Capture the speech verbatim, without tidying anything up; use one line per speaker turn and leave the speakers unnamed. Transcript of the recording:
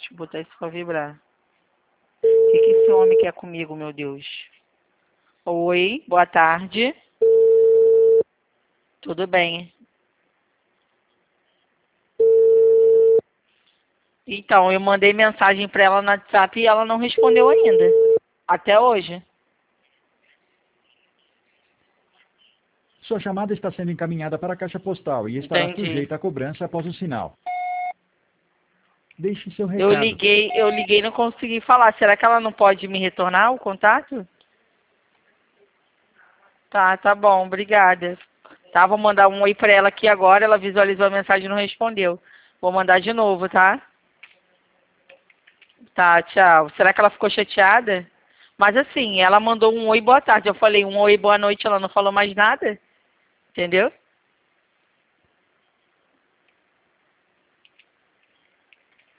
Deixa eu botar isso pra vibrar. O que, que esse homem quer comigo, meu Deus? Oi, boa tarde. Tudo bem? Então, eu mandei mensagem pra ela no WhatsApp e ela não respondeu ainda. Até hoje.
Sua chamada está sendo encaminhada para a caixa postal e estará
Entendi.
sujeita a cobrança após o sinal. Deixe seu
Eu
recado.
liguei, eu liguei e não consegui falar. Será que ela não pode me retornar o contato? Tá, tá bom, obrigada. Tá, vou mandar um oi pra ela aqui agora. Ela visualizou a mensagem e não respondeu. Vou mandar de novo, tá? Tá, tchau. Será que ela ficou chateada? Mas assim, ela mandou um oi boa tarde. Eu falei um oi boa noite, ela não falou mais nada. Entendeu?